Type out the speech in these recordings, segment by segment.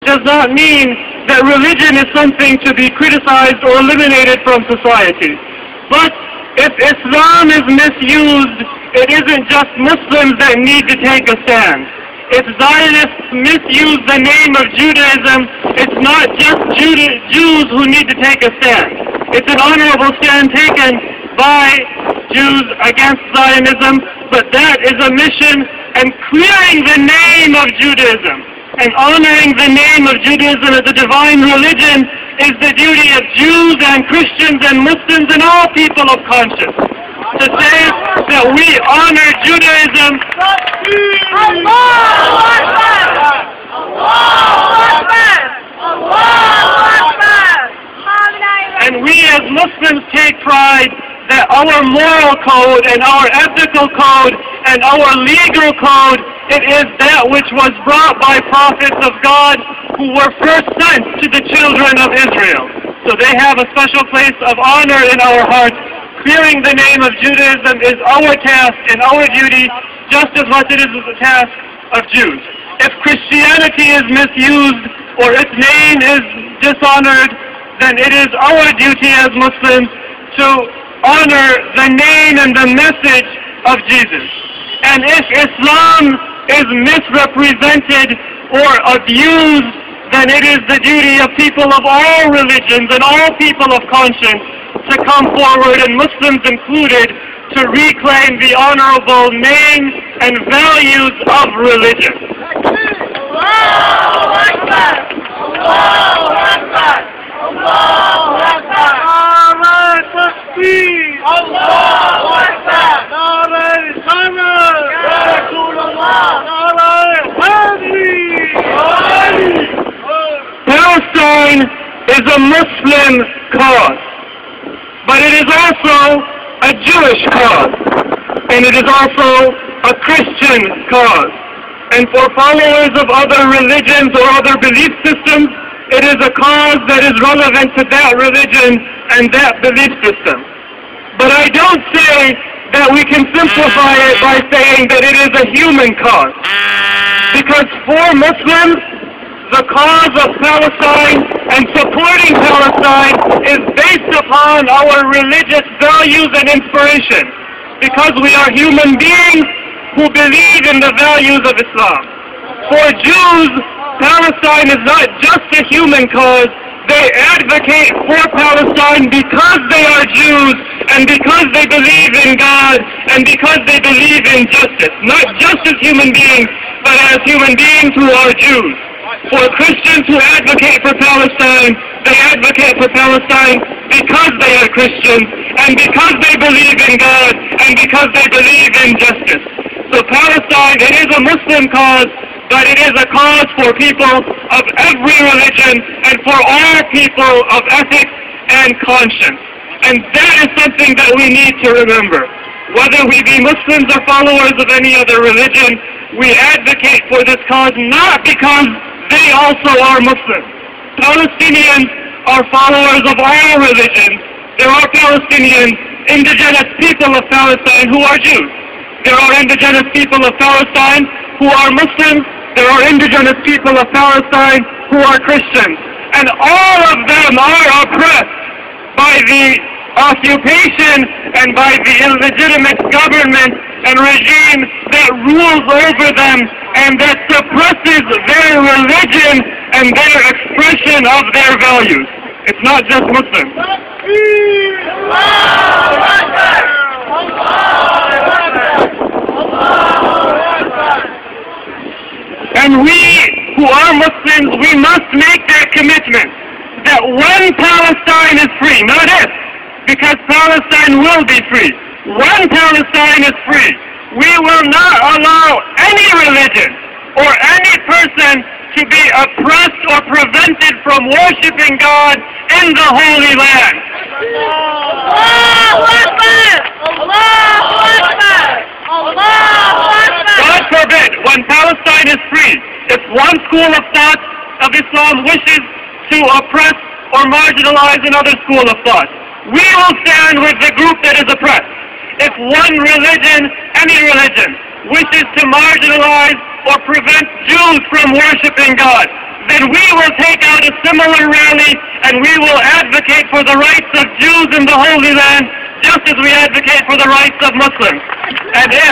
does not mean that religion is something to be criticized or eliminated from society. But if Islam is misused, it isn't just Muslims that need to take a stand. If Zionists misuse the name of Judaism, it's not just Jews who need to take a stand. It's an honorable stand taken by Jews against Zionism, but that is a mission, and clearing the name of Judaism and honoring the name of Judaism as a divine religion is the duty of Jews and Christians and Muslims and all people of conscience. To say that we honor Judaism, and we as Muslims take pride that our moral code and our ethical code and our legal code, it is that which was brought by prophets of God who were first sent to the children of Israel. So they have a special place of honor in our hearts. Clearing the name of Judaism is our task and our duty, just as much as it is the task of Jews. If Christianity is misused or its name is dishonored, then it is our duty as Muslims to honor the name and the message of Jesus. And if Islam is misrepresented or abused, then it is the duty of people of all religions and all people of conscience to come forward, and Muslims included, to reclaim the honorable name and values of religion. Allahu Akbar! Allahu Akbar! Allahu Akbar! Nare Takbir! Allahu Akbar! Nare Risala! Ya Rasulullah! Nare Hadi! Palestine is a Muslim cause, but it is also a Jewish cause, and it is also a Christian cause. And for followers of other religions or other belief systems, it is a cause that is relevant to that religion and that belief system. But I don't say that we can simplify it by saying that it is a human cause. Because for Muslims, the cause of Palestine and supporting Palestine is based upon our religious values and inspiration. Because we are human beings who believe in the values of Islam. For Jews, Palestine is not just a human cause. They advocate for Palestine because they are Jews and because they believe in God and because they believe in justice. Not just as human beings, but as human beings who are Jews. For Christians who advocate for Palestine, they advocate for Palestine because they are Christians and because they believe in God and because they believe in justice. So Palestine, it is a Muslim cause, but it is a cause for people of every religion and for all people of ethics and conscience. And that is something that we need to remember. Whether we be Muslims or followers of any other religion, we advocate for this cause not because they also are Muslims. Palestinians are followers of all religions. There are Palestinians, indigenous people of Palestine who are Jews. There are indigenous people of Palestine who are Muslims. There are indigenous people of Palestine who are Christians. And all of them are oppressed by the occupation and by the illegitimate government and regime that rules over them and that suppresses their religion and their expression of their values. It's not just Muslims. And we who are Muslims, we must make that commitment that when Palestine is free, not if, because Palestine will be free. When Palestine is free, we will not allow any religion or any person to be oppressed or prevented from worshiping God in the Holy Land. Allahu Akbar! Allahu Akbar! Allahu Akbar! God forbid, when Palestine is free, if one school of thought of Islam wishes to oppress or marginalize another school of thought, we will stand with the group that is oppressed. If one religion, any religion, wishes to marginalize or prevent Jews from worshiping God, then we will take out a similar rally and we will advocate for the rights of Jews in the Holy Land, just as we advocate for the rights of Muslims. And if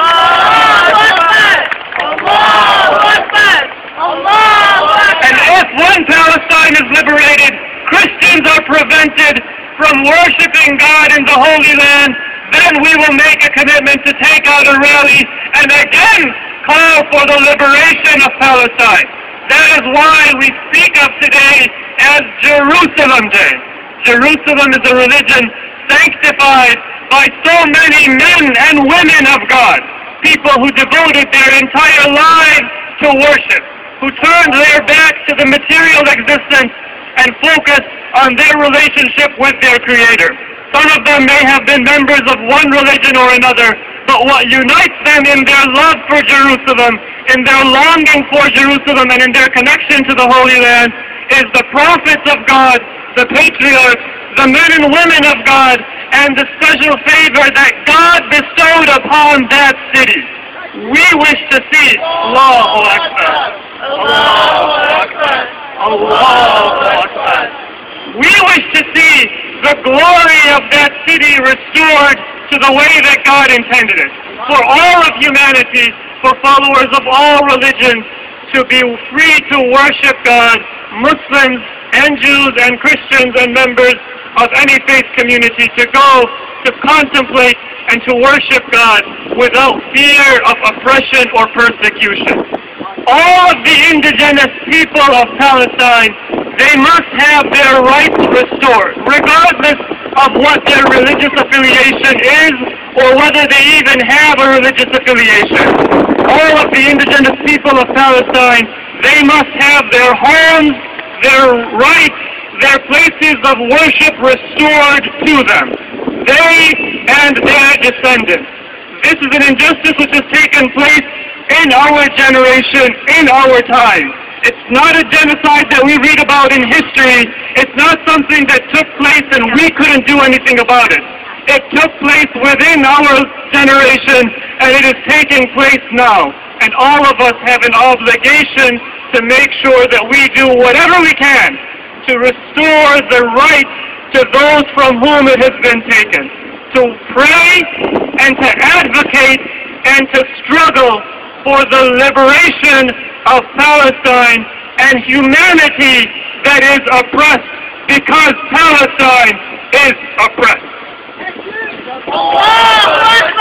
one Palestine is liberated, Christians are prevented from worshiping God in the Holy Land, then we will make a commitment to take out a rally and again call for the liberation of Palestine. That is why we speak of today as Jerusalem Day. Jerusalem is a religion sanctified by so many men and women of God, people who devoted their entire lives to worship, who turned their backs to the material existence and focused on their relationship with their Creator. Some of them may have been members of one religion or another, but what unites them in their love for Jerusalem, in their longing for Jerusalem, and in their connection to the Holy Land is the prophets of God, the patriarchs, the men and women of God, and the special favor that God bestowed upon that city. We wish to see Allahu Akbar, Allahu Akbar, Allahu Akbar. We wish to see the glory of that city restored to the way that God intended it. For all of humanity, for followers of all religions, to be free to worship God, Muslims and Jews and Christians and members of any faith community, to go to contemplate and to worship God without fear of oppression or persecution. All of the indigenous people of Palestine, they must have their rights restored, regardless of what their religious affiliation is or whether they even have a religious affiliation. All of the indigenous people of Palestine, they must have their homes, their rights, their places of worship restored to them. They and their descendants. This is an injustice which has taken place in our generation, in our time. It's not a genocide that we read about in history. It's not something that took place and we couldn't do anything about it. It took place within our generation and it is taking place now. And all of us have an obligation to make sure that we do whatever we can to restore the rights to those from whom it has been taken. To pray and to advocate and to struggle for the liberation of Palestine and humanity that is oppressed, because Palestine is oppressed.